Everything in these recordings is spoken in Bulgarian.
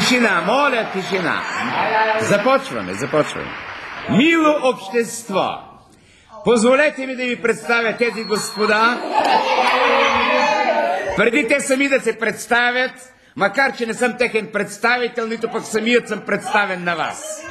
Тишина, моля, тишина. Започваме. Мило общество, позволете ми да ви представя тези господа, преди те сами да се представят, макар че не съм техен представител, нито пък самият съм представен на вас.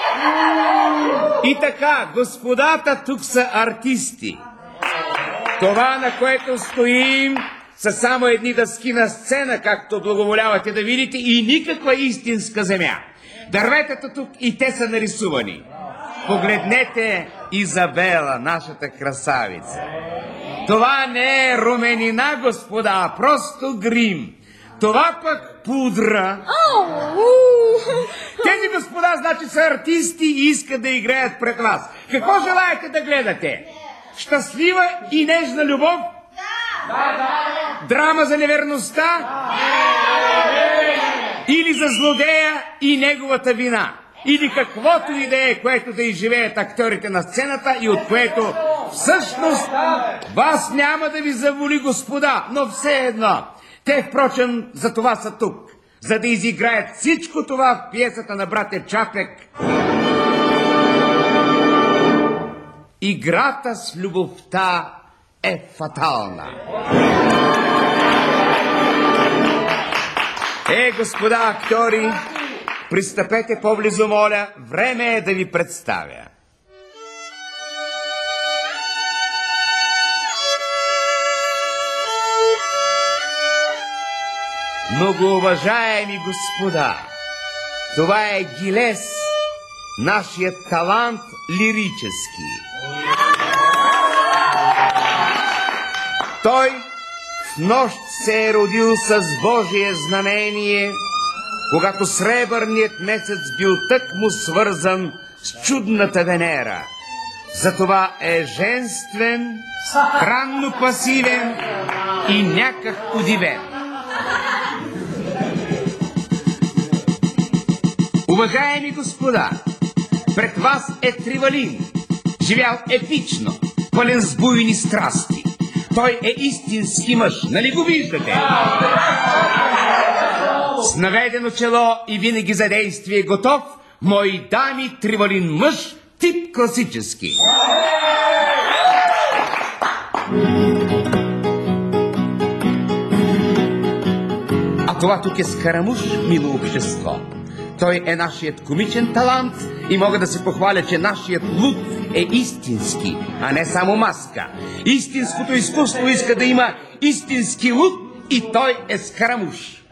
И така, господата тук са артисти. Това, на което стоим, са само едни дъски на сцена, както благоволявате да видите, и никаква истинска земя. Дърветата тук и те са нарисувани. Погледнете Изабела, нашата красавица. Това не е руменина, господа, а просто грим. Това пък пудра. Тези господа, значи, са артисти и искат да играят пред вас. Какво желаете да гледате? Щастлива и нежна любов? Драма за неверността? Или за злодея и неговата вина? Или каквото и да е, което да изживеят актьорите на сцената и от което всъщност вас няма да ви заволи, господа, но все едно. Те, впрочем, за това са тук, за да изиграят всичко това в пиесата на братя Чапек. Играта с любовта е фатална. Господа актьори, пристъпете по-близо, моля, време е да ви представя. Многоуважаеми господа, това е Гилес, нашият талант лирически. Той в нощ се е родил с Божие знамение, когато сребърният месец бил тъкмо свързан с чудната Венера. Затова е женствен, странно пасивен и някак удивен. Уважаеми господа, пред вас е Тривалин, живял епично, пълен с буйни страсти. Той е истински мъж, нали го виждате? С наведено чело и винаги за действие готов, мои дами, Тривалин мъж, тип класически. А това тук е Скарамуш, мило общество. Той е нашият комичен талант и мога да се похваля, че нашият луд е истински, а не само маска. Истинското изкуство иска да има истински луд и той е Скарамуш.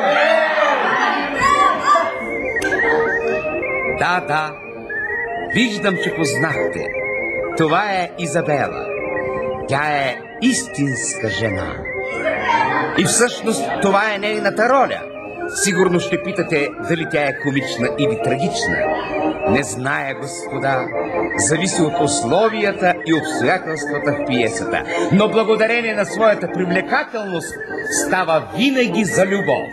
Да, виждам, че познахте. Това е Изабела. Тя е истинска жена. И всъщност това е нейната роля. Сигурно ще питате дали тя е комична или трагична. Не зная, господа. Зависи от условията и обстоятелствата в пиесата. Но благодарение на своята привлекателност става винаги за любов.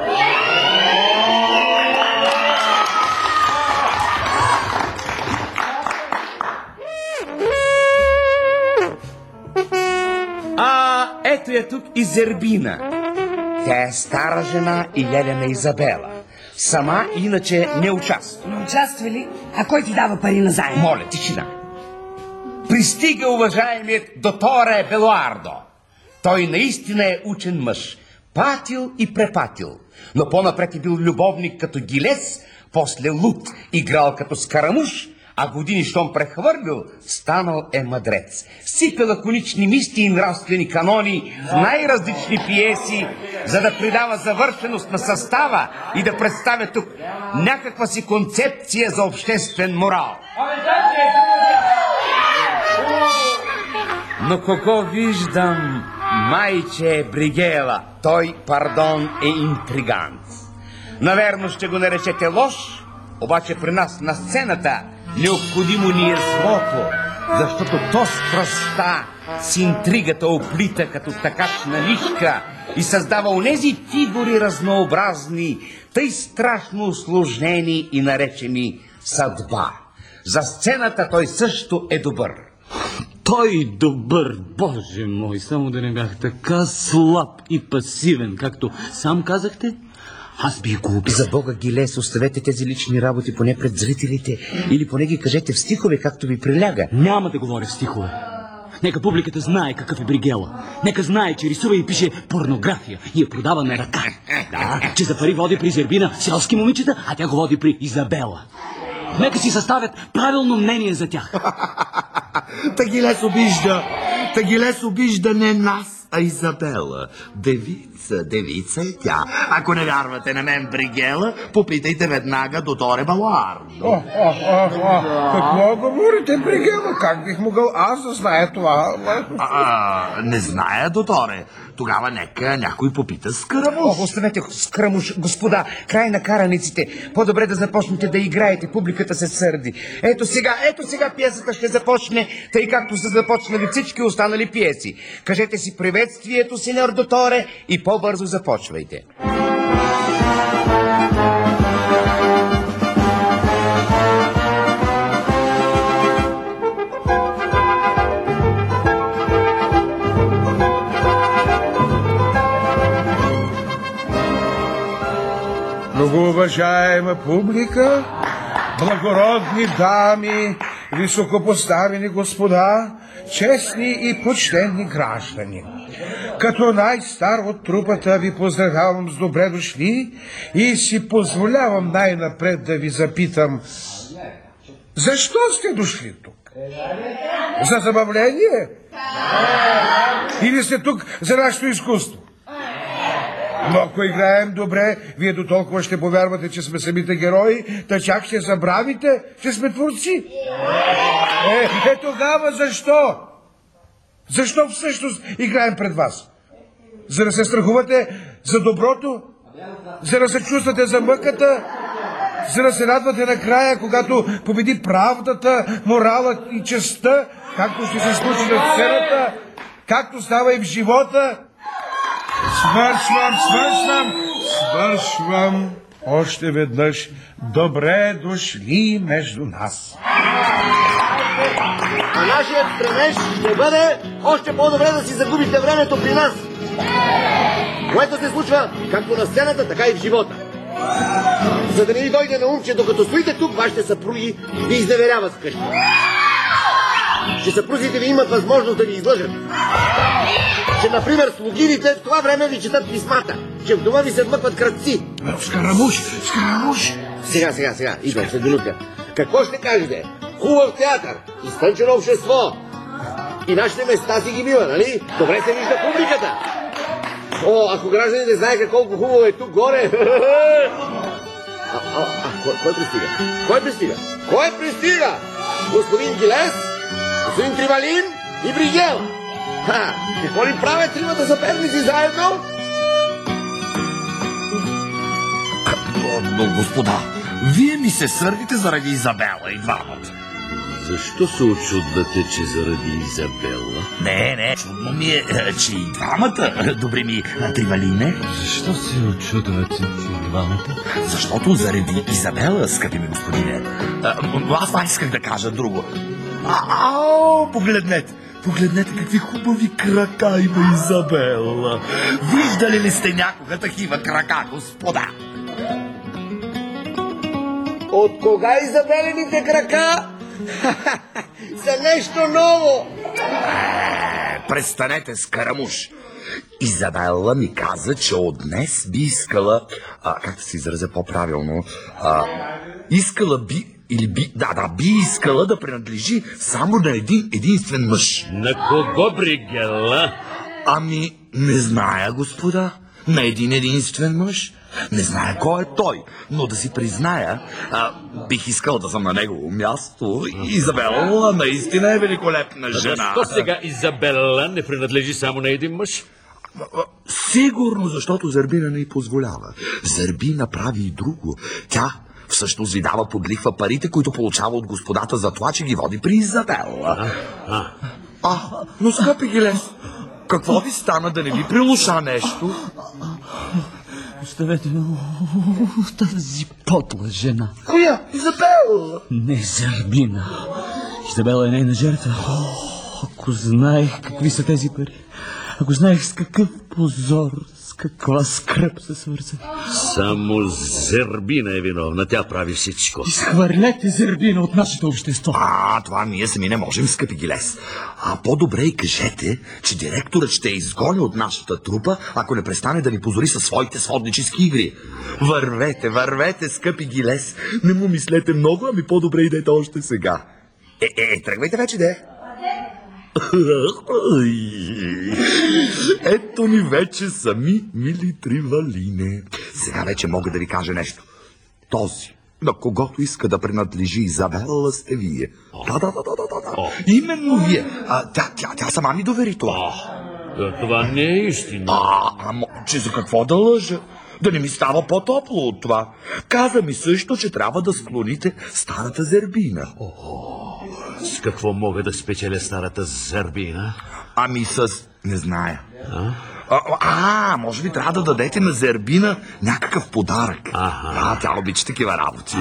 Ето я тук и Зербина. Тя е стара жена и леля на Изабела. Сама иначе не участва. Не участва ли? А кой ти дава пари на заем? Моля, тишина. Пристига уважаемият доторе Белуардо. Той наистина е учен мъж. Патил и препатил. Но по-напред е бил любовник като Гилес, после луд, играл като Скарамуш, а години щом прехвърлил, станал е мъдрец. Сипе лаконични мисти и нравствени канони в най-различни пиеси, за да придава завършеност на състава и да представя тук някаква си концепция за обществен морал. Но кого виждам? Майче е Бригела. Той, пардон, е интригант. Наверно ще го наречете лош, обаче при нас на сцената необходимо ни е злото, защото то с пръста с интригата оплита като такачна лишка и създава онези фигури разнообразни, тъй страшно усложнени и наречени съдба. За сцената той също е добър. Той добър, Боже мой, само да не бях така слаб и пасивен, както сам казахте. Аз бих го убил. За Бога, Гилес, оставете тези лични работи поне пред зрителите. Или поне ги кажете в стихове, както ви приляга. Няма да говоря в стихове. Нека публиката знае какъв е Бригела. Нека знае, че рисува и пише порнография и я продава на ръка. Да, че за пари води при Зербина селски момичета, а тя го води при Изабела. Нека си съставят правилно мнение за тях. Тагилес обижда не нас, а Изабела. Девица е тя. Ако не вярвате на мен, Бригела, попитайте веднага доторе Балуардо. Какво говорите, Бригела? Как бих могъл аз да зная това? Не зная, доторе. Тогава нека някой попита Скарамуш. Оставете Скарамуш, господа, край на караниците. По-добре да започнете да играете, публиката се сърди. Ето сега пиесата ще започне, тъй както са започнали всички останали пиеси. Кажете си приветствието, сеньор доторе, и по-бързо започвайте. Многоуважаема публика, благородни дами, високопоставени господа, честни и почтени граждани. Като най-стар от трупата ви поздравявам с добре дошли и си позволявам най-напред да ви запитам: защо сте дошли тук? За забавление? Или сте тук за нашето изкуство? Но ако играем добре, вие до толкова ще повярвате, че сме самите герои, та чак ще забравите, че сме творци. Тогава защо? Защо всъщност играем пред вас? За да се страхувате за доброто? За да се чувствате за мъката? За да се радвате накрая, когато победи правдата, моралът и честта, както ще се случи на сцената, както става и в живота? Свършвам. Още веднъж добре дошли между нас. А нашият стремеж ще бъде още по-добре да си загубите времето при нас. Което се случва както на сцената, така и в живота. За да не ви дойде на ум, че докато стоите тук, вашите съпруги ви изневеряват вкъщи. Че съпрузите ви имат възможност да ви излъжат. Че, например, слугините в това време ви четат писмата. Че в дома ви се вмъкват крадци. Скарамуш! Сега, идвам след минутка. Какво ще кажете? Хубав театър, изтънчено общество. И нашите места си ги бива, нали? Добре се вижда публиката. Ако гражданите знаеха колко хубаво е тук горе. Кой пристига? Господин Гилес? Господин Тривалин и Бригела. Какво ли правят тримата съперници заедно? Но, господа, вие ми се сърдите заради Изабела и двамата. Защо се очудвате, че заради Изабела? Не, чудно ми е, че и двамата, добре ми, Тривалине. Защо се очудвате, че двамата? Защото заради Изабела, скъпи ми господине. Аз това исках да кажа друго. Погледнете какви хубави крака има Изабела. Виждали ли сте някога такива крака, господа? От кога Изабелените крака? За нещо ново! Престанете, Скарамуш. Изабела ми каза, че от днес би искала, как да се изразя по-правилно, би искала да принадлежи само на един единствен мъж. На кого, Бригела? Не зная, господа. На един единствен мъж. Не зная кой е той, но да си призная, бих искал да съм на негово място. Изабела наистина е великолепна жена. Защо сега Изабела не принадлежи само на един мъж? Сигурно, защото Зербина не й позволява. Зербина прави и друго. Тя всъщност ви дава под лихва парите, които получава от господата за това, че ги води при Изабела. Но скъпи Гилес, какво ви стана, да не ви прилуша нещо? Оставете тази подла жена. Коя? Изабела? Не Зербина. Изабела е нейна жертва. Ако знаех какви са тези пари, ако знаех с какъв позор, с каква скръб са свързани. Само Зербина е виновна. Тя прави всичко. Изхвърлете Зербина от нашето общество. Това ние сами не можем, скъпи Гилес. По-добре и кажете, че директорът ще изгони от нашата трупа, ако не престане да ни позори със своите своднически игри. Вървете, скъпи Гилес. Не му мислете много, ами по-добре идете още сега. Тръгвайте вече, де. Ето ни вече сами, мили Тривалине. Сега вече мога да ви кажа нещо. Този, на когото иска да принадлежи Изабела, сте вие. Да. Именно вие. Тя сама ми довери това. Това не е истина. Че за какво да лъжа? Да не ми става по-топло от това. Каза ми също, че трябва да склоните старата Зербина. С какво мога да спечеля старата Зербина? Не зная. Може би трябва да дадете на Зербина някакъв подарък. Тя обича такива работи.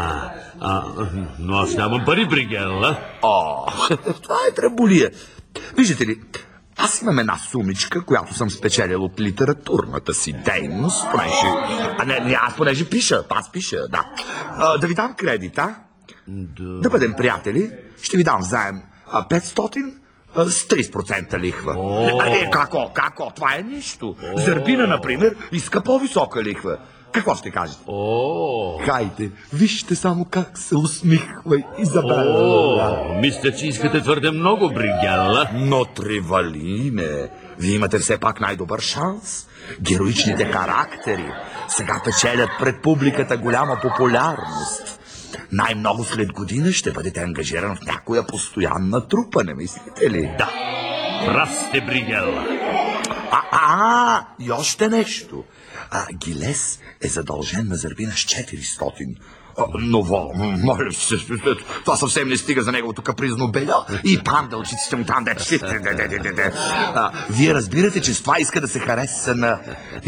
Но аз нямам пари, Бригела. Това е тръболия. Виждате ли, аз имам една сумичка, която съм спечелил от литературната си дейност, понеже пиша, да. Да ви дам кредит, Да бъдем приятели, ще ви дам заем 500 с 30% лихва. Како? Това е нищо. Зербина, например, иска по-висока лихва. Какво ще кажете? Хайде, вижте само как се усмихва Изабела. Мисля, че искате твърде много, Бригела. Но, Тривалине, вие имате все пак най-добър шанс. Героичните характери сега печелят пред публиката голяма популярност. Най-много след година ще бъдете ангажиран в някоя постоянна трупа, не мислите ли? Да, прав сте, Бригела. И още нещо. Гилес е задължен на Зербина с 400. Но, моля се, това съвсем не стига за неговото капризно беля и пандълчиците му там. Вие разбирате, че с това иска да се хареса на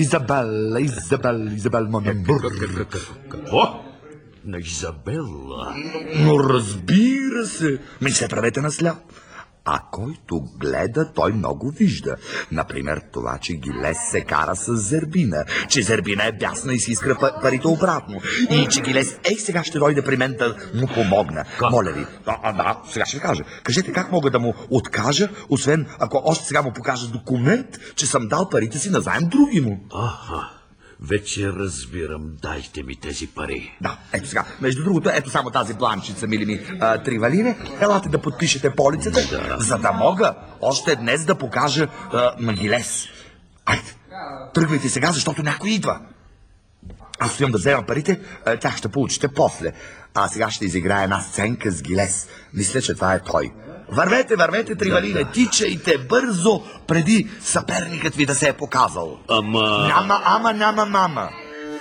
Изабел Монембург. Какво? На Изабела? Но разбира се, ми се правете на сляп. Който гледа, той много вижда. Например, това, че Гилес се кара с Зербина, че Зербина е бясна и си иска парите обратно. И че Гилес, сега ще дойде при мен да му помогна. Моля ви, сега ще ви кажа. Кажете как мога да му откажа, освен ако още сега му покажа документ, че съм дал парите си назаем други му. Вече разбирам. Дайте ми тези пари. Да, ето сега. Между другото, ето само тази бланчица, мили ми Тривалине. Елате да подпишете полицата, за да мога още днес да покажа на Гилес. Айде, тръгвайте сега, защото някой идва. Аз стоям да взема парите, тях ще получите после. Сега ще изиграя една сценка с Гилес. Мисля, че това е той. Вървете, Тривалине, тичайте бързо, преди съперникът ви да се е показал. Няма.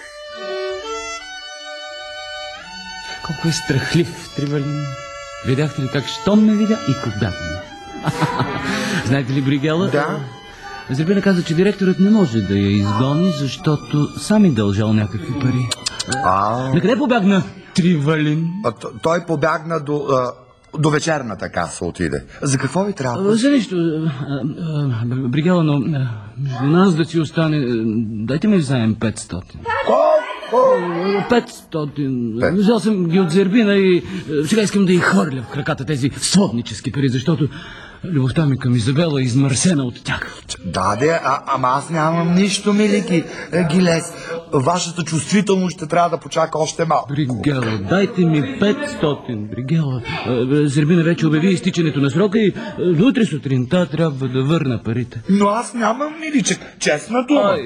Колко е страхлив, Тривалин. Видяхте ли как щом ме видя и кога ме? Знаете ли, Бригела? Да. Зербина каза, че директорът не може да я изгони, защото сам е дължал някакви пари. Накъде побягна Тривалин? Той побягна до вечерната каса отиде. За какво ви трябва? За нищо. Бригела, но между нас да си остане... Дайте ми взаем 500. Колко? 500. Взел съм ги от Зербина и сега искам да й хвърля в краката тези своднически пари, защото любовта ми към Изабела е измърсена от тях. Да, ама аз нямам нищо, милики Гилес. Вашата чувствителност ще трябва да почака още малко. Бригела, дайте ми 500, Бригела. Зербина вече обяви изтичането на срока и до утре сутринта трябва да върна парите. Но аз нямам, миличък, честна дума.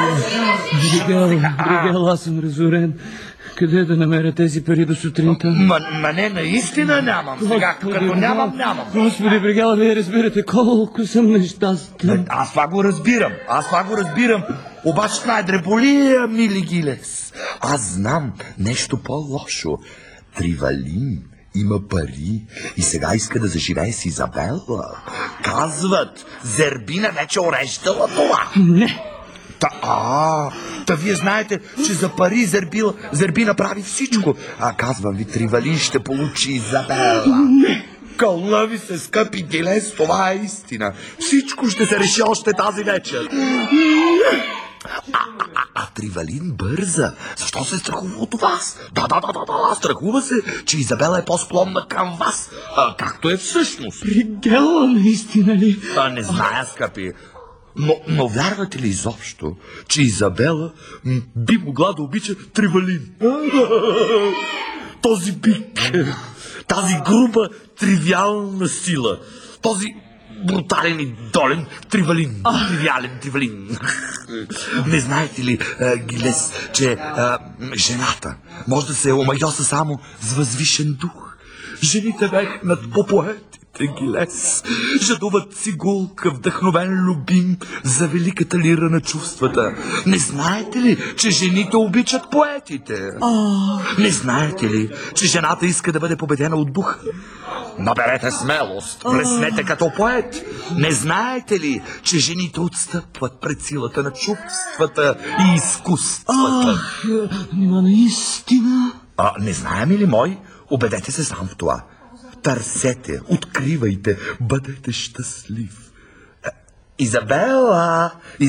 Бригела, аз съм разорен. Къде да намеря тези пари до сутринта? Не, наистина нямам. Сега, като нямам. Господи, Бригела, вие разбирате колко съм нещастен. Аз това го разбирам. Обаче това е дреболия, мили Гилес. Аз знам нещо по-лошо. Тривалин има пари и сега иска да заживее с Изабела. Казват, Зербина вече ореждала това. Не. Та вие знаете, че за пари Зербина прави всичко. Казвам ви, Тривалин ще получи Изабела. Кълна ви се, скъпи Гилес, това е истина. Всичко ще се реши още тази вечер. Тривалин бърза. Защо се страхува от вас? Да, страхува се, че Изабела е по-склонна към вас. Както е всъщност. Бригела, наистина ли? Не зная, скъпи. Но вярвате ли изобщо, че Изабела би могла да обича Тривалин? Този бик, тази груба, тривиална сила, този брутален и долен Тривалин. Тривалин. Не знаете ли, Гилес, че жената може да се омайоса само с възвишен дух? Жените вехнат по поетите, Гилес. Жадуват цигулка, вдъхновен любим за великата лира на чувствата. Не знаете ли, че жените обичат поетите? Не знаете ли, че жената иска да бъде победена от духа? Наберете смелост, блеснете като поет. Не знаете ли, че жените отстъпват пред силата на чувствата и изкуствата? Наистина? Не знаем ли, мой? Убедете се сам в това. Търсете, откривайте, бъдете щастлив. Изабела,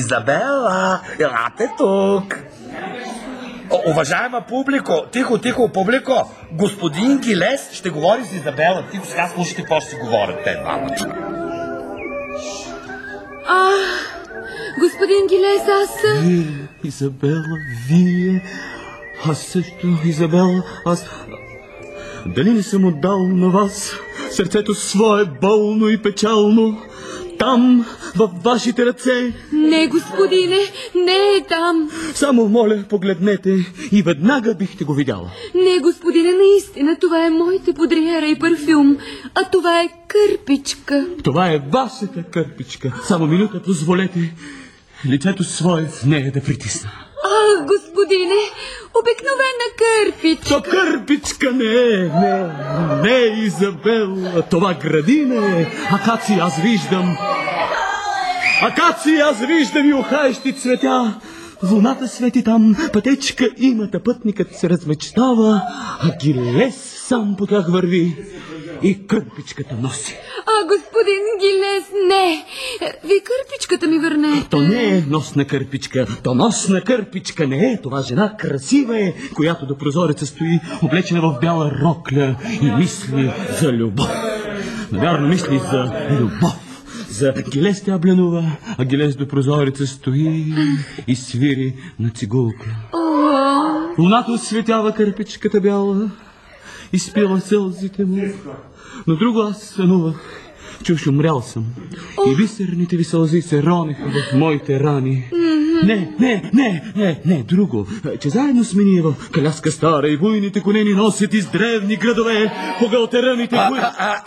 елате тук. Уважаема публико, тихо, публико, господин Гилес ще говори с Изабела. Тихо, сега слушайте какво ще си говорят те двамата. Господин Гилес, аз... Вие, Изабела, вие... Аз също, Изабела, аз... Дали не съм отдал на вас сърцето свое болно и печално? Там, във вашите ръце. Не, господине, не е там. Само моля, погледнете и веднага бихте го видяла. Не, господине, наистина, това е моите подриера и парфюм, а това е кърпичка. Това е вашата кърпичка. Само минута, позволете лицето свое в нея да притисна. Господине, обикновена кърпичка. То кърпичка не, Изабела, това градина е. Акации аз виждам и ухаещи цветя. Луната свети там, пътечка имата, пътникът се размечтава, а Гилес сам по тях върви и кърпичката носи. Господин Гилес, не. Ви кърпичката ми върнете. То не е носна кърпичка, то носна кърпичка не е. Това жена красива е, която до прозореца стои, облечена в бяла рокля и мисли за любов. Навярно мисли за любов. За Гилес тя бленува, а Гилес до прозореца стои и свири на цигулка. Луната осветява кърпичката бяла, изпила сълзите му. Но друго аз сънувах, че уж умрял съм. И бисерните ви сълзи се ронеха в моите рани. Не, друго. Че заедно сме ние в каляска стара и буйните конени носят из древни градове по гълтераните буи.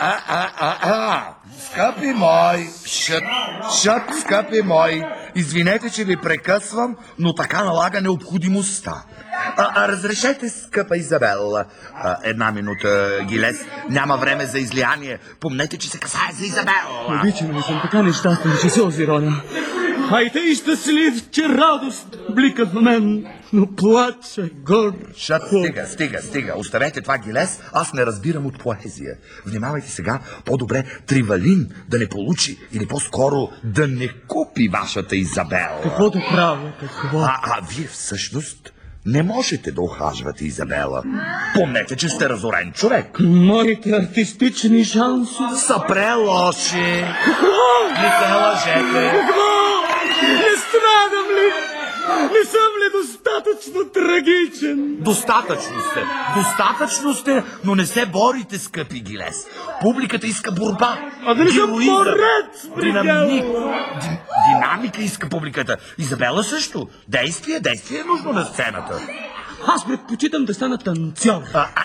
Скъпи мой, шът, скъпи мой. Извинете, че ви прекъсвам, но така налага необходимостта. Разрешете, скъпа Изабела. Една минута, Гилес. Няма време за излияние. Помнете, че се касае за Изабела. Обичам ли съм така нещастен, че се озироня. Ай тъй щастлив, че радост бликат в мен, но плача гор. Шът, стига. Оставете това, Гилес. Аз не разбирам от поезия. Внимавайте сега, по-добре Тривалин да не получи или по-скоро да не купи вашата Изабела. Какво да правя, какво? Вие всъщност не можете да ухажвате Изабела. Помнете, че сте разорен човек. Моите артистични шансове са прелоши. Какво? Не се лъжете. Какво? Не страдам ли? Не съм ли достатъчно трагичен? Достатъчно сте, но не се борите, скъпи Гилес. Публиката иска борба. Да не съм борец, Динамика иска публиката. Изабела също. Действие е нужно на сцената. Аз предпочитам да стана танцор.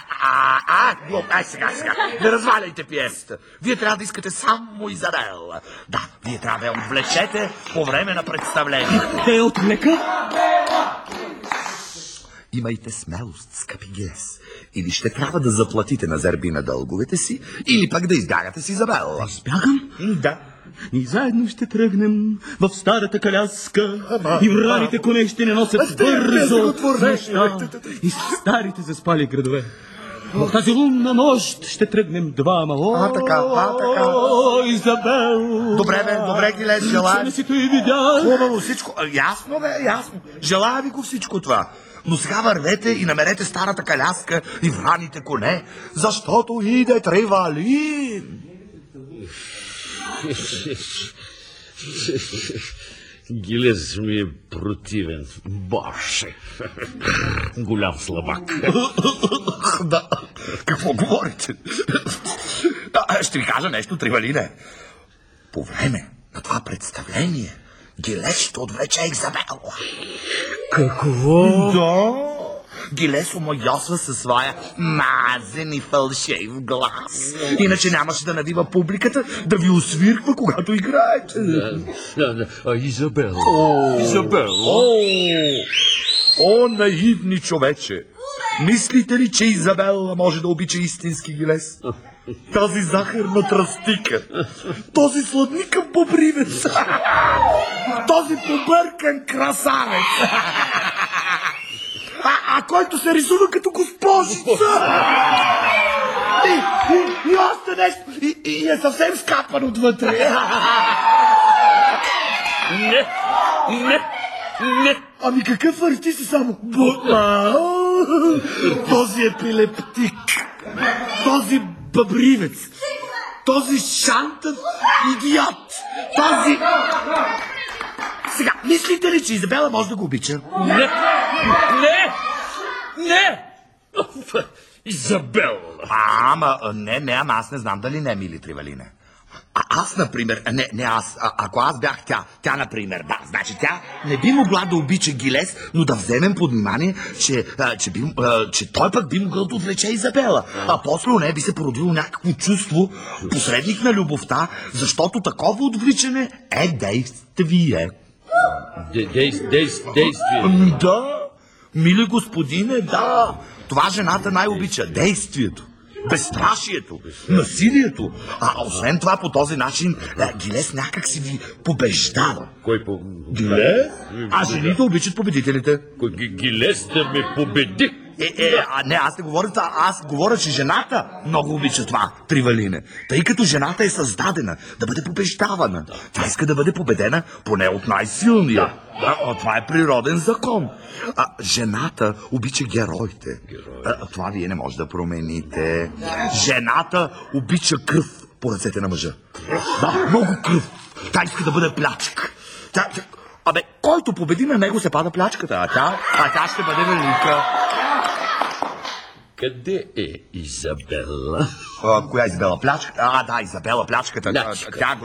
Сега. Не разваляйте пиесата. Вие трябва да искате само Изабела. Да, вие трябва да я отвлечете по време на представлението. Да я отвлека? Имайте смелост, скъпи Гилес. Или ще трябва да заплатите на Зербина дълговете си, или пък да избягате с Изабела. Да избягам? Да. И заедно ще тръгнем в старата каляска и враните коне ще не носят бързо неща из старите заспали градове. В тази лунна нощ ще тръгнем двама. Така. Изабел. Добре, Гилес, желая. Си и видя. Хубаво всичко. Ясно. Желая ви го всичко това. Но сега вървете и намерете старата каляска и враните коне, защото иде Тривалин. Гилес ми е противен. Боже! Голям слабак. Да, какво говорите? Ще ви кажа нещо, Тривалине. По време на това представление Гилес ще отвлече Изабела. Какво? Да. Гилес омойосва със своя мазен и фалшив глас. Иначе нямаше да навива публиката да ви освирква, когато играете. Изабела. О, наивни човече! Мислите ли, че Изабела може да обича истински Гилес? Тази захарна тръстика, този сладникъв бобривец, този побъркан красавец, който се рисува като госпожица. И още нещо, и е съвсем скапан отвътре. Не. Ами какъв артист е само? Този епилептик, този бъбривец, този шантъв идиот, този... Сега, мислите ли, че Изабела може да го обича? Не! Изабела! Ама аз не знам дали не, мили Тривалине. Аз, например, ако аз бях тя, например, да, значи тя не би могла да обича Гилес, но да вземем под внимание, че той пък би могъл да отвлече Изабела. А после у нея би се породило някакво чувство, посредник на любовта, защото такова отвличане е действие. Действие? Да, мили господине, да. Това жената най-обича. Действието. Безстрашието, насилието. Освен това, по този начин Гилес някак си ви побеждава. Кой Гилес? Жените обичат победителите. Гилес да ме победи? Не, аз не говоря това. Аз говоря, че жената много обича това, Тривалине. Тъй като жената е създадена да бъде побеждавана. Тя иска да бъде победена поне от най-силния. Това е природен закон. Жената обича героите. Това вие не може да промените. Жената обича кръв по ръцете на мъжа. Да, много кръв. Тя иска да бъде плячка. Който победи, на него се пада плячката, а тя ще бъде велика. Къде е Изабела? Коя Изабела? Плячката? Да, Изабела, плячката. Тя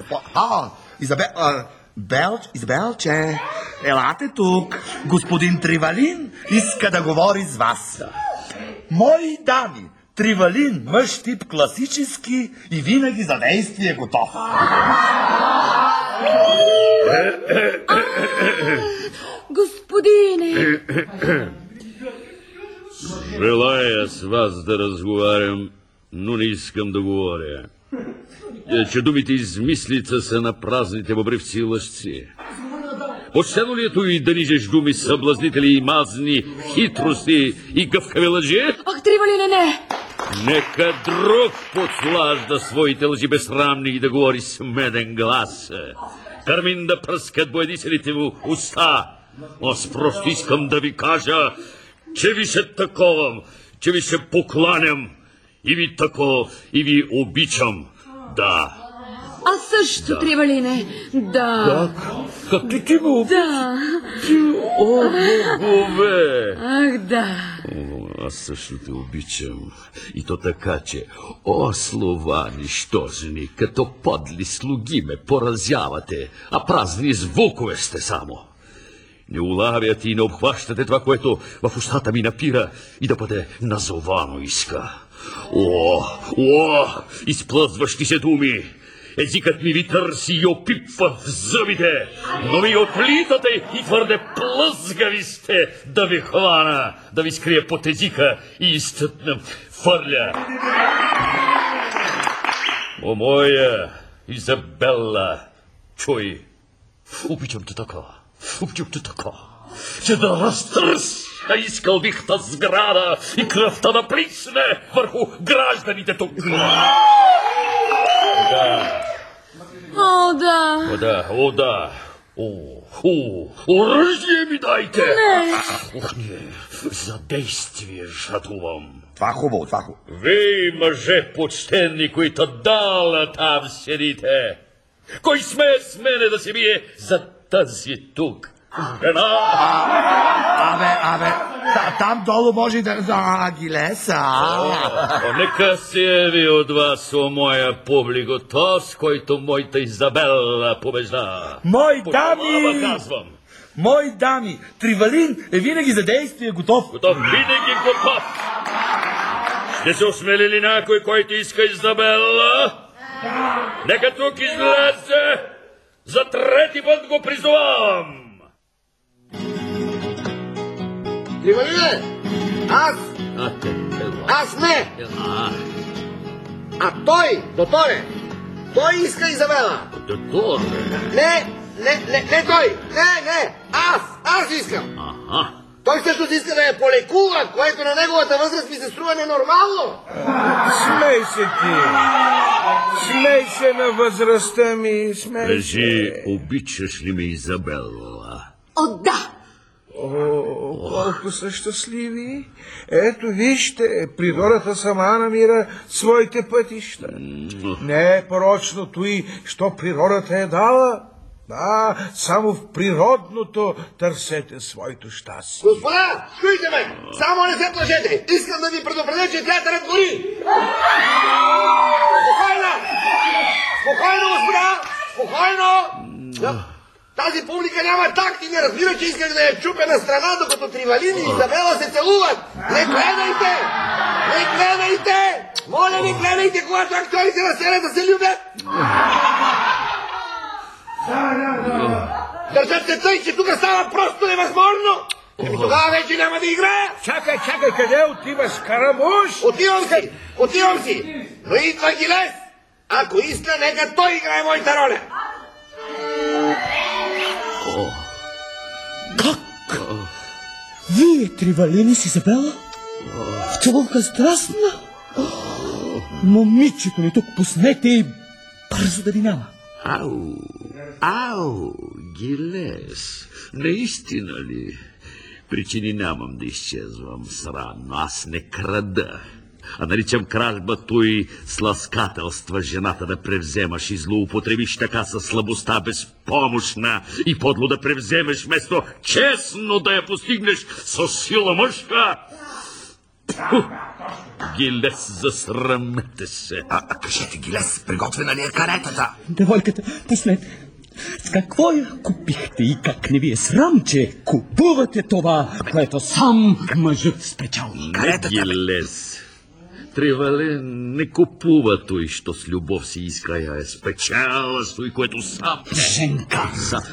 Изабелче, елате тук. Господин Тривалин иска да говори с вас. Мои дами, Тривалин, мъж тип класически и винаги за действие готов. Господине! Желая с вас да разговарям, но не искам да говоря. Че думите измислица са на празните бъбривци и лъжци. Почтено ли е той да нижеш думи съблазнители и мазни, хитрости и гъвкави лъжи? Ах, Тривалине, не! Нека друг подслажда своите лъжи безсрамни и да говори с меден глас. Кармин да пръскат боядиселите му уста. Аз просто искам да ви кажа, че ви се таковам, че ви се покланям и ви тако, и ви обичам. Да. Аз също, Тривалине. Да. Как ти ме обичаш? Да. О, богове! Ах, да. Аз също те обичам. И то така, че слова нищожени, като подли слуги ме поразявате, а празни звукове сте само. Не улавяте и не обхващате това, което в устата ми напира и да бъде назовано иска. Изплъзващи се думи. Езикът ми ви търси и опипва в зъбите, но ми отлитате и твърде плъзгави сте да ви хвана, да ви скрия под езика и изтътна фърля. О, моя Изабела, чуй, обичам те така. Обичам те така. че да разтърся изкълбихта сграда и кръвта да плисне върху гражданите тук. О, да. О, да. Оръжие ми дайте! Не. Не, за действие жадувам. Това хубаво, това хубаво. Вие, мъже почтенни, които дала там седите, кой смее с мене да се бие за тази тук жена? Абе, там долу може да ги леса. Нека се яви от вас, о моя публико, тос, който моята Изабела побежда. Мои Тогава дами! казвам. Мои дами! Тривалин е винаги за действие готов. Готов, винаги готов. Ще се осмели ли някой, който иска Изабела? Нека тук излезе. За трети път го призовавам. Тривалине, аз не. А той, доторе, той иска Изабела. Доторе. Не той, не, аз искам. Той също иска да я полекува, което на неговата възраст ми се струва ненормално. Смей се ти. Смей се на възрастта ми, смей се. Кажи, обичаш ли ме, Изабела? О, да. Колко са щастливи. Ето, вижте, природата сама намира своите пътища. Не е порочното и що природата е дала. Да, само в природното търсете своето щастие. Господа, чуйте ме! Само не се плашете! Искам да ви предупредя, че театърът гори! Спокойно! Спокойно, господа! Спокойно! Тази публика няма такт и не разбира, че исках да я чупя на страна, докато Тривалин и Изабела се целуват! Не гледайте! Не гледайте! Моля ви, гледайте, когато актьорите на сцената се любят! Държат се тъй, че тук става просто невъзможно! Тогава вече няма да играя! Чакай, къде отиваш, Карамуш? Отивам си! Но идва Гилес! Ако иска, нека той играе моята роля! Как? Вие, Тривалин и с Изабела? В целувка страстна? Момичето ни тук пуснете и бързо да ви няма. Ау, Гилес, наистина ли? Причини нямам да изчезвам срамно, аз не крада. А наричам кражба той с ласкателства жената да превземаш и злоупотребиш така със слабостта безпомощна и подло да превземеш вместо честно да я постигнеш с сила мъжка. Гилес, засрамете се. Кажете, Гилес, приготвена ли е каретата? Девойката, пуснете. С какво я купихте и как не ви е срам, че купувате това, което сам мъжът спечал? Не, Гилес. Тривалин не купува той, що с любов си иска я е спечала с той, което сам... Женка!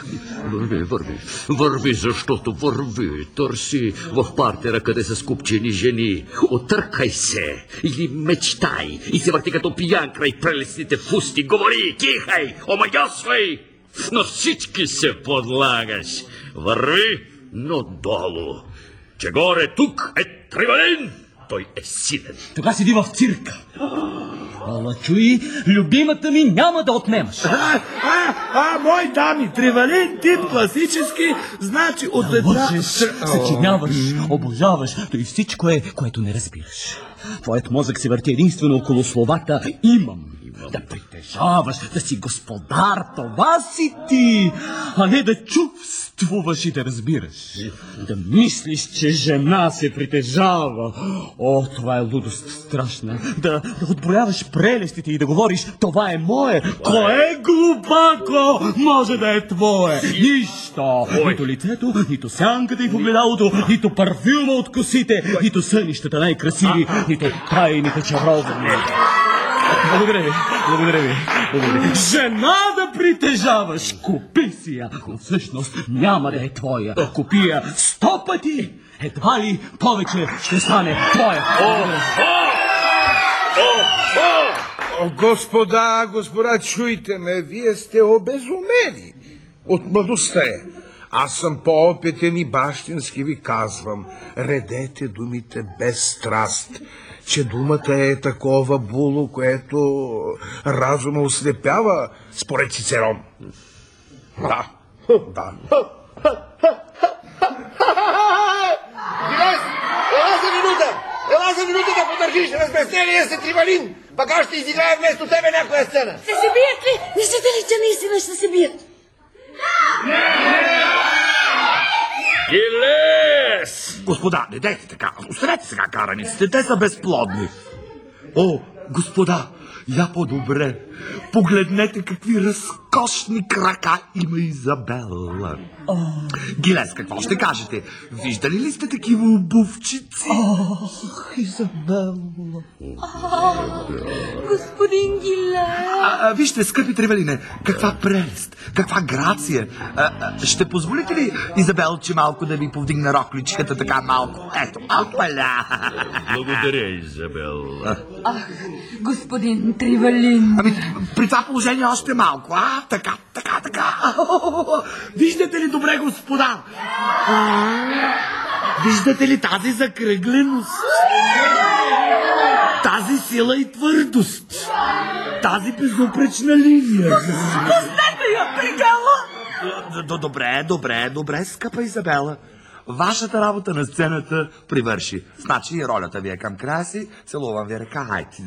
Върви, защото върви. Търси в партера, къде са скупчени жени. Отъркай се или мечтай и се върти като пиян край прелестните фусти. Говори, кихай, омагьосвай. На всички се подлагаш. Върви, но долу. Че горе тук е Тривалин. Той е силен. Тога седи в цирка. Ала чуй, любимата ми няма да отнемаш. Мой дами, Тривалин, тип класически, значи от една... Лъжеш, съчиняваш, обожаваш, то и всичко е, което не разбираш. Твоят мозък се върти единствено около словата «имам». Да притежаваш, да си господар, това си ти, а не да чувствуваш и да разбираш. Да мислиш, че жена се притежава. О, това е лудост страшна. Да отброяваш прелестите и да говориш «това е мое». Кое глупако може да е твое? Нищо. Нито лицето, нито сянката и погледалото, нито парфюма от косите, нито сънищата най-красиви, нито тайните чаровни. Благодаря ви. Жена да притежаваш, купи си я, но всъщност няма да е твоя. Купи я 100 пъти, едва ли повече ще стане твоя. Господа, чуйте ме, вие сте обезумели от младостта е. Аз съм по-опитен и бащински ви казвам, редете думите без страст, че думата е такова було, което разума ослепява, според Цицерон. Да. Гилес, ела за минута да подържиш разбеснение се Тривалин, пък аз ще изиграя вместо тебе някоя сцена. Ще се бият ли? Мислите ли, че наистина ще се бият? Гилес! Господа, не дайте така. Оставете сега караниците, те са безплодни. О, господа, я по-добре. Погледнете какви разкошни крака има Изабела. Гилес, какво ще кажете? Виждали ли сте такива обувчици? Изабела. Господин Гилес. Вижте, скъпи Тревелине, каква прелест, каква грация. Ще позволите ли, Изабелче, малко да ви повдигна рокличката така малко? Ето, опаля! Благодаря, Изабела. Ах, господин Тривалин. Ами, при това положение още малко, Така. Виждате ли добре, господа? Виждате ли тази закръгленост? Тази сила и твърдост? Тази безупречна линия? Пуснете я, пригала! Добре, скъпа Изабела. Вашата работа на сцената привърши. Значи ролята ви е към края си. Целувам ви ръка. Хайде.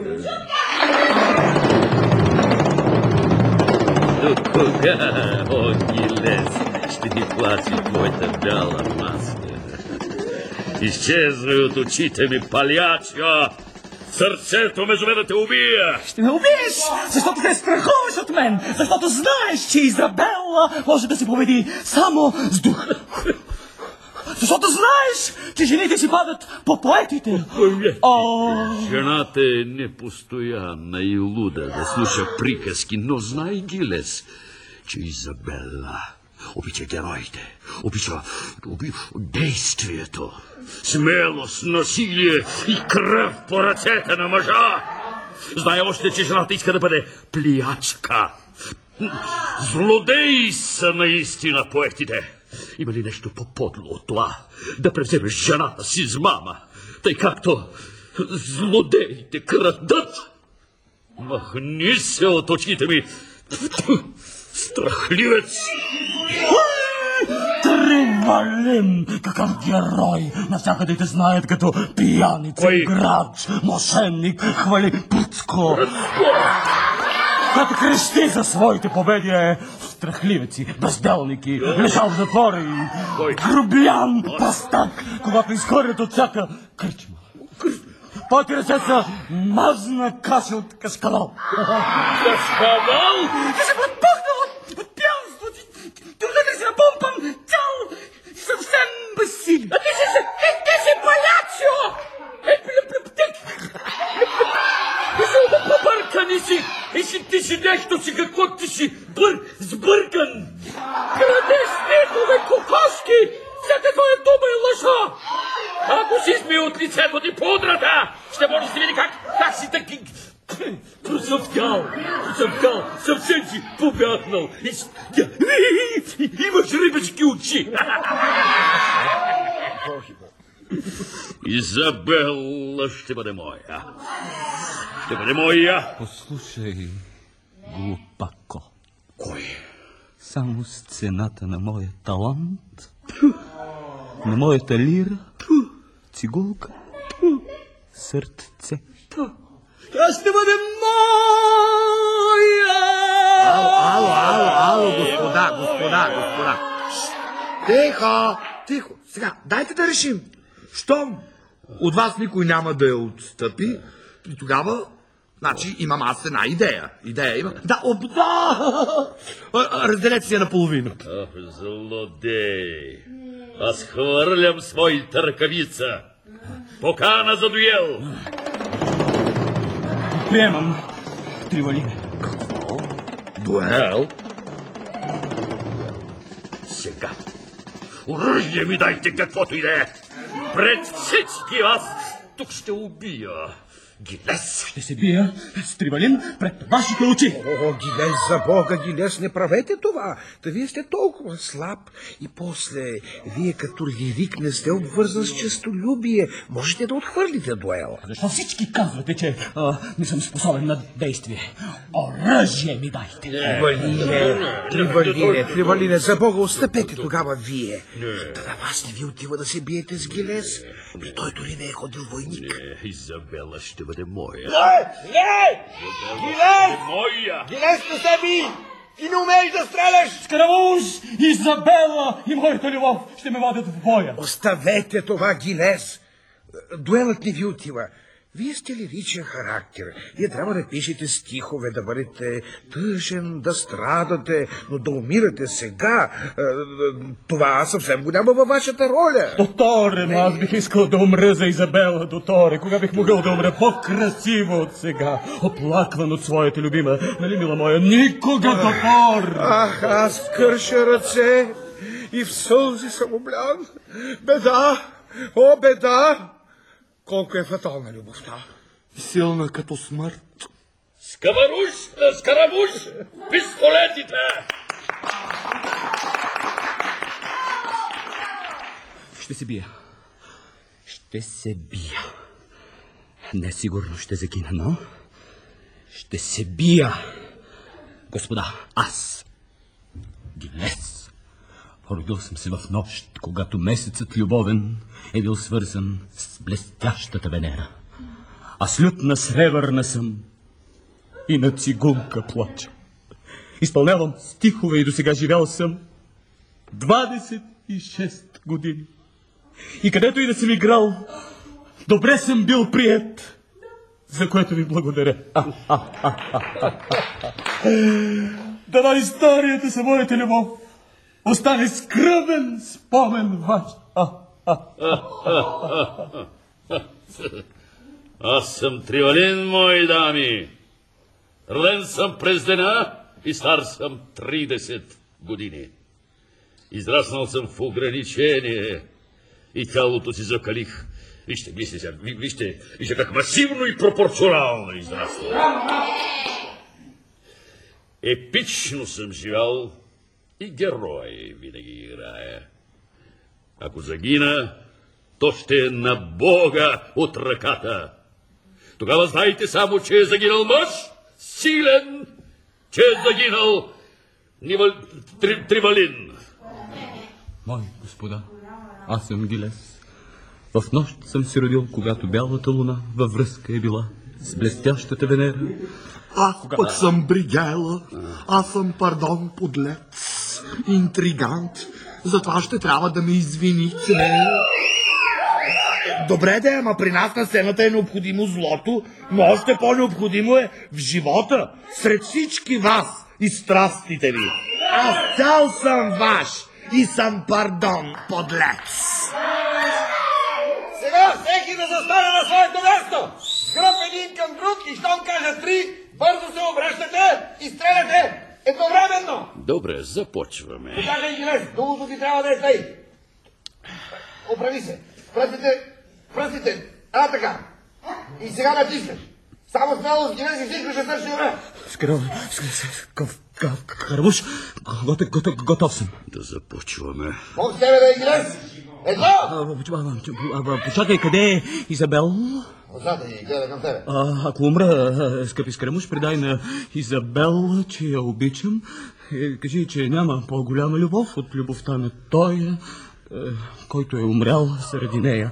До кога, о, Гилес, ще ни плачи твоята бяла маска? Изчезвай от очите ми, палячо! Сърцето ме зове да те убия! Ще ме убиеш, защото те страхуваш от мен, защото знаеш, че Изабела може да се победи само с дух. Защото знаеш, че жените си падат по поетите. Жената е непостоянна и луда да слуша приказки, но знай, Гилес, че Изабела обича героите, обича действието, смелост, насилие и кръв по ръцете на мъжа. Знае още, че жената иска да бъде плиячка. Злодеи са наистина поетите. Има ли нещо по-подло от това? Да превземеш жената си с мама, тъй както злодеите крадат? Махни се от очите ми, страхливец! Тривалин, какъв герой! Навсякъде те знаят като пияница, грач, мошенник, хвали Пръцко. Като крещи за своите победи е страхливеци, безделники, лежал в затвора и грубиян, пастак, когато изхвърлят от всяка кръчма. Твоите ръце са мазна каша от каскавал. Каскавал? Ти се подпухнал от пянство, ти си напомпан цял, съвсем безсилен. Ти си палячо! Ти си побъркани си! Ти си нещо си, какво ти си сбъркан! Крадеш снегове кокошки! Всяка твоя дума е лъжа! Ако си измие от лицето ти пудрата, ще може да се види как си таки... Просъвкал, съвсем си побягнал. Имаш рибешки очи. Изабела ще бъде моя. Ще бъде моя. Послушай, глупако. Кой? Само с цената на моя талант, на моята лира, цигулка, сърце. Тя ще бъде моя! Ало, господа. Тихо. Сега, дайте да решим. Щом от вас никой няма да я отстъпи, и тогава, значи, имам аз една идея. Да! Разделете си я наполовина. Злодей! Аз хвърлям своята ръкавица. Покана за дуел. Приемам, Тривалин. Какво? Дуел? Сега. Оръжие ми дайте каквото и да е. Пред всички вас тук ще убия. Гилес! Ще се бия с Тривалин пред вашите очи. О, Гилес, за Бога, Гилес, не правете това. Та вие сте толкова слаб и после вие като лирик не сте обвързан с честолюбие. Можете да отхвърлите дуела. Защо всички казвате, че не съм способен на действие? Оръжие ми дайте. Тривалине, за Бога, отстъпете тогава вие. Да на вас не ви отива да се биете с Гилес. Той дори не е ходил войник. Не, Изабела ще бъде моя. Гилес! Моя! Гилес, не се би! Ти не умееш да стреляш! Скарамуш, Изабела и моята любов ще ме водят в боя. Оставете това, Гилес. Дуелът не ви отива. Вие сте лиричен характер. Вие трябва да пишете стихове, да бъдете тъжен, да страдате, но да умирате сега. Това съвсем го няма във вашата роля. Доторе, но аз бих искал да умра за Изабела, доторе. Кога бих могъл да умра по-красиво от сега, оплакван от своята любима. Нали, мила моя, никога, дотор! Ах, аз кърша ръце и в сълзи съм облян. Беда, о, беда! Колко е фатална любовта. Силна като смърт. Скарамуш, пистолетите! Ще се бия. Ще се бия. Не сигурно ще загина, но ще се бия. Господа, аз, Гилес, родил съм се в нощ, когато месецът любовен е бил свързан с блестящата Венера. А с лютна сребърна съм и на цигунка плача. Изпълнявам стихове и досега живял съм 26 години. И където и да съм играл, добре съм бил приет, за което ви благодаря. Дано историята за моята любов остане скръбен спомен ваш. Аз съм Тривалин, мои дами. Роден съм през деня и стар съм 30 години. Израснал съм в ограничение и тялото си закалих. Вижте как масивно и пропорционално израснал. Епично съм живял и герой винаги играя. Ако загина, то ще е на Бога от ръката. Тогава знайте само, че е загинал мъж, силен, че е загинал Тривалин. Мои господа, аз съм Гилес. В нощ съм се родил, когато бялата луна във връзка е била с блестящата Венера. Аз пък съм Бригела. Аз съм, пардон, подлец, интригант. Затова ще трябва да ме извините. Добре да, ама при нас на сцената е необходимо злото, но още по-необходимо е в живота, сред всички вас и страстите ви. Аз цял съм ваш и съм, пардон, подлец. Сега всеки да застане на своето място. Гръб един към друг и щом кажа 3, бързо се обръщате и стреляте едновременно. Добре, започваме. Кажа Гилес, дулото ти трябва да е тъй. Оправи се. Пръстите. Така. И сега натискаш. Само смело с Гилес и всичко ще свърши добре. Карамуш, готов съм. Да започваме. Мога с тебе да е Гилес. Едно! Почакай, къде е Изабел? Отзад и гледа към тебе. Ако умра, скъпи Скарамуш, предай на Изабел, че я обичам. Кажи, че няма по-голяма любов от любовта на той, който е умрял заради нея.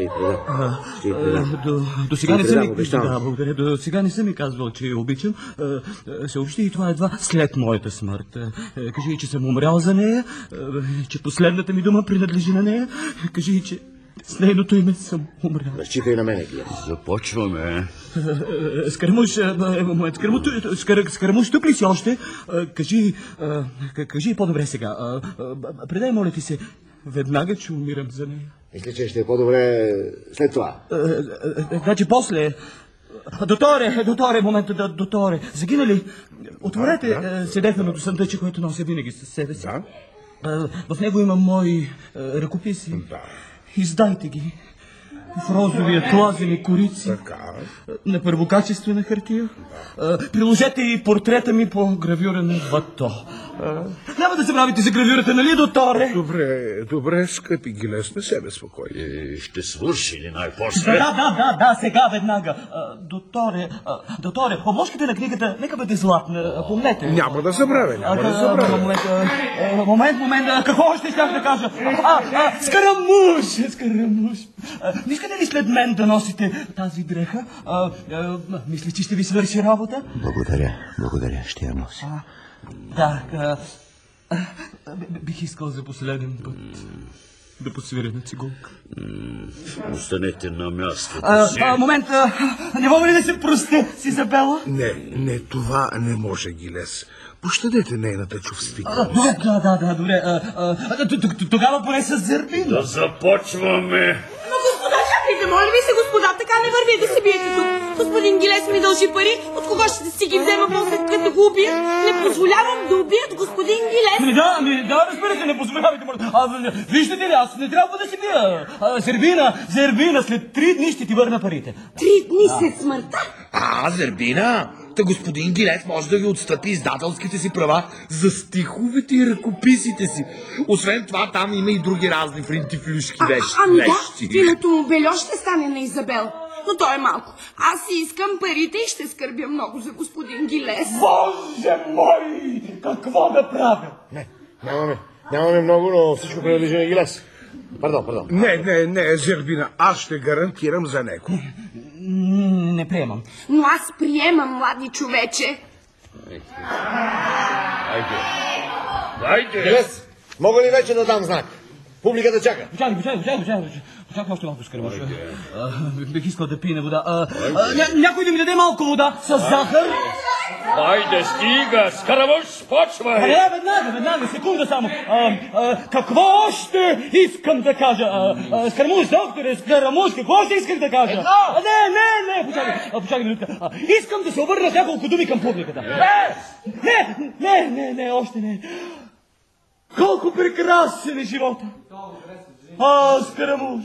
До сега не съм благодаря. До сега не съм ми казвал, че я обичам. Съобщи и това едва след моята смърт. Кажи, че съм умрял за нея, че последната ми дума принадлежи на нея. Кажи, че с нейното име съм умрял. Разчитай на мене, Гилес. Започваме. Скарамуш, тук ли си още? Кажи по-добре сега. Предай, моля ти се, веднага, че умирам за нея. Мисля, че ще е по-добре след това. Значи после... Доторе. Загина ли? Отворете седефено до съндъче, което нося винаги със себе си. В него има мои ръкописи. Издайте ги. в розовия тлазени корици. Така. На първокачествена хартия. Приложете и портрета ми по гравюрен бато. Няма да забравите за гравюрата, нали, доторе? Добре, скъпи Гилес, не се безпокой. Ще свърши ли най-после? Да, сега веднага. Доторе, обложката на книгата нека бъде златна, помнете. Няма да забравя. Момент, какво още щях да кажа? Скарамуш. Не искате ли след мен да носите тази дреха? Мисля, че ще ви свърши работа? Благодаря, ще я нося. Бих искал за последен път да посвиря на цигулка. Останете на мястото си. Момент, не мога ли да се простя с Изабела? Не, това не може, Гилес. Пощадете нейната чувствителност. Добре. Тогава поне с Зербина. Да започваме. Но господа, чакайте, моля ви се, господа, така не върви да се биете тук. Господин Гилес ми дължи пари, от кого ще си ги взема после като го убият? Не позволявам да убият господин Гилес. Да, разберете, не позволявайте. Виждате ли, аз не трябва да се бия. Зербина, след 3 дни ще ти върна парите. 3 дни след смъртта? Зербина? Та господин Гилес може да ви отстъпи издателските си права за стиховете и ръкописите си. Освен това, там има и други разни фринтифлюшки вещи. Финото му бельо ще стане на Изабел. Но то е малко. Аз си искам парите и ще скърбя много за господин Гилес. Боже мой! Какво да правя? Нямаме много, но всичко принадлежи на Гилес. Пардон. Не, Зербина, аз ще гарантирам за него. Не приемам. Но аз приемам, млади човече. Дайте. Гилес, мога ли вече да дам знак? Публиката чака. Чакай още малко, Скарамуш. Бих искал да пие вода. Някой да ми даде малко вода с захар? Хайде, стига! Скарамуш, почвай! Веднага, секунда само. Какво още искам да кажа? Скарамуш, докторе, Скарамуш, какво още исках да кажа? Не, почакай минутка. Искам да се обърна с няколко думи към публиката. Не, още не. Колко прекрасен е живота! Скарамуш!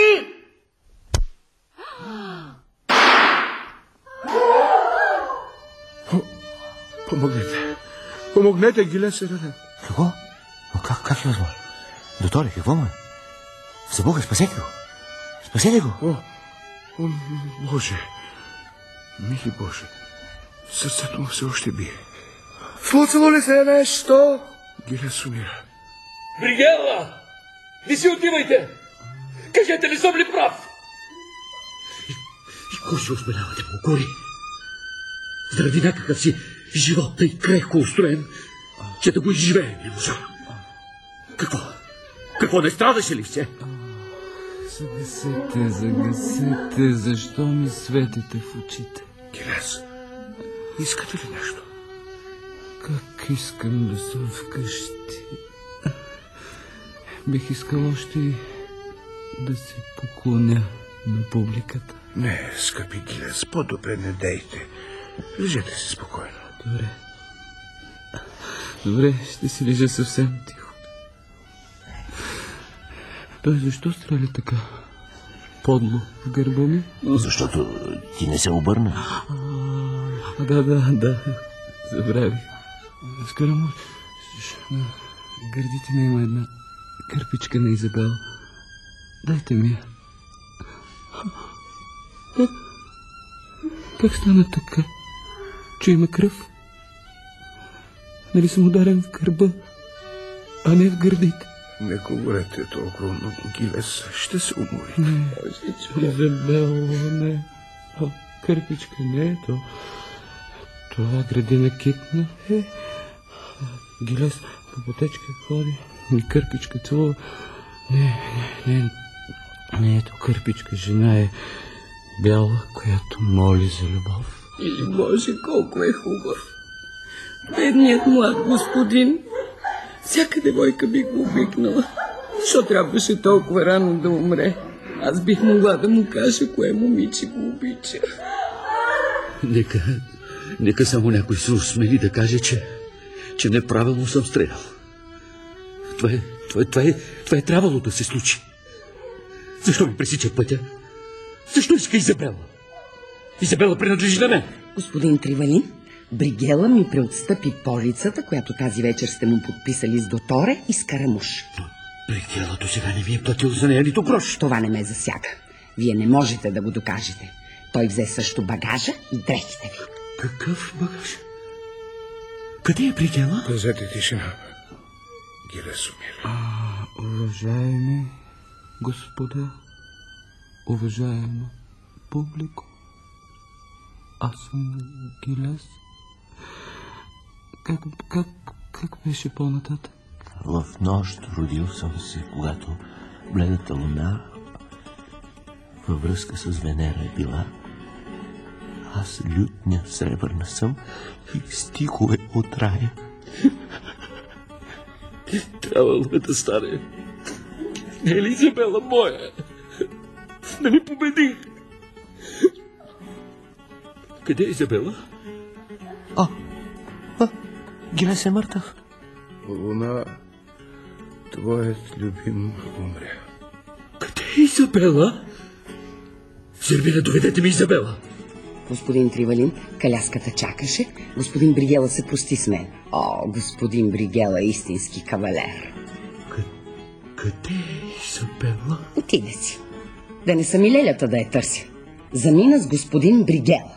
3! Помогнете, Гилес е ранен. Какво? Но как е възможно? Доторе, какво му е? За Бога, спасете го! О, Боже! Мили Боже! Сърцето му все още бие. Случило ли се нещо? Гилес умира. Бригела! Не си отивайте! Кажете ли съм ли прав? И кой се осмелява да му укори? Заради някакъв си живот тъй крехко устроен, че да го изживее не можа. Какво не страдаше ли все? Загасете, защо ми светите в очите? Гилес, искате ли нещо? Как искам да съм вкъщи. Бих искал още и да се поклоня на публиката. Не, скъпи Гилес, по-добре не дейте. Лежете си спокойно. Добре, ще си лежа съвсем тихо. Той защо стреля така подло в гърба ми? Защото ти не се обърна. Да. Забравих. Скарамуш, на гърдите ми има една кърпичка на Изабел. Дайте ми я. Как стана така, че има кръв? Нали съм ударен в гърба, а не в гърдите? Не говорете толкова много, Гилес. Ще се уморите. Изабел, не. Кърпичка не е то. Това градина китна. Гилес по пътечка ходи. Кърпичка целува. Не, ето Кърпичка жена е бяла, която моли за любов. И Боже, колко е хубав. Бедният млад господин. Всяка девойка би го обикнала. Защо трябваше толкова рано да умре? Аз бих могла да му кажа кое момиче го обича. Нека само някой се осмели да каже, че неправилно съм стрелял. Това е трябвало да се случи. Защо ми пресича пътя? Защо иска Изабела? Изабела принадлежи на мен. Господин Тривалин, Бригела ми преотстъпи полицата, която тази вечер сте му подписали с Доторе и с Карамуш. Но Бригела до сега не ви е платил за нея нито грош. Това не ме засяга. Вие не можете да го докажете. Той взе също багажа и дрехите ви. Какъв багаж? Къде е Бригела? Пазете тишина. Гилесомир. Уважаеми господа, уважаема публико, аз съм Гилес. Как беше по-нататък? В нощ родил съм се, когато бледата луна във връзка с Венера е била. Аз лютня сребърна съм и стихове от рая. Трябвало е да стане. Не е ли Изабела моя? Нали победих? Къде е Изабела? Гилес е мъртъв. Луна, твоят любим умря. Къде е Изабела? Зербина, доведете ми Изабела. Господин Тривалин, коляската чакаше. Господин Бригела се прости с мен. О, господин Бригела е истински кавалер. Къде е Изабела? Отиде си. Да не съм и лелята да я търся. Замина с господин Бригела.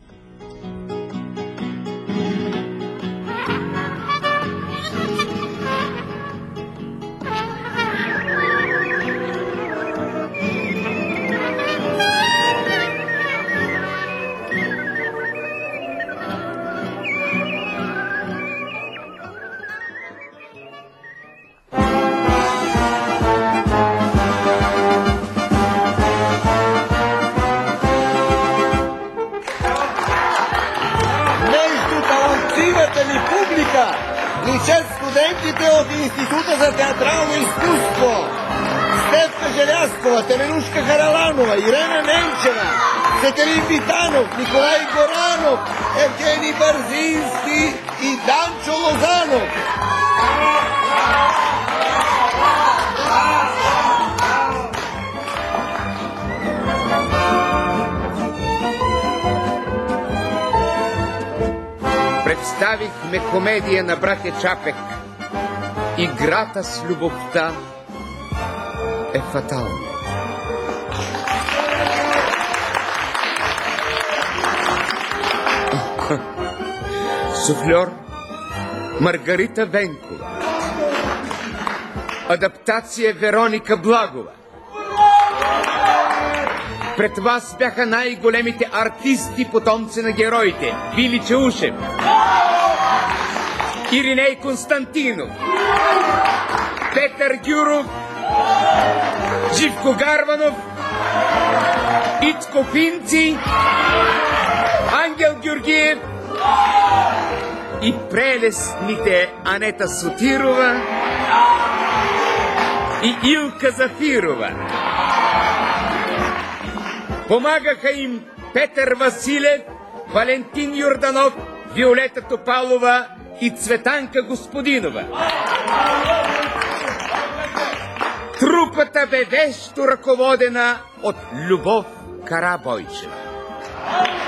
Личат студентите от Института за театрално изкуство. Стефка Желязкова, Теменушка Хараланова, Ирена Ненчева, Сетелин Витанов, Николай Горанов, Евгений Бързински и Данчо Лозанов. Представихме комедия на братя Чапек. Играта с любовта е фатална. Суфльор Маргарита Венкова. Адаптация Вероника Благова. Пред вас бяха най-големите артисти, потомци на героите. Вили Чаушев, Ириней Константинов, Петър Гюров, Живко Гарванов, Ицко Пинци, Ангел Георгиев и прелестните Анета Сотирова и Илка Зафирова. Помагаха им Петър Василев, Валентин Йорданов, Виолета Топалова и Цветанка Господинова. Трупата бе вещо ръководена от Любов Карабойчева.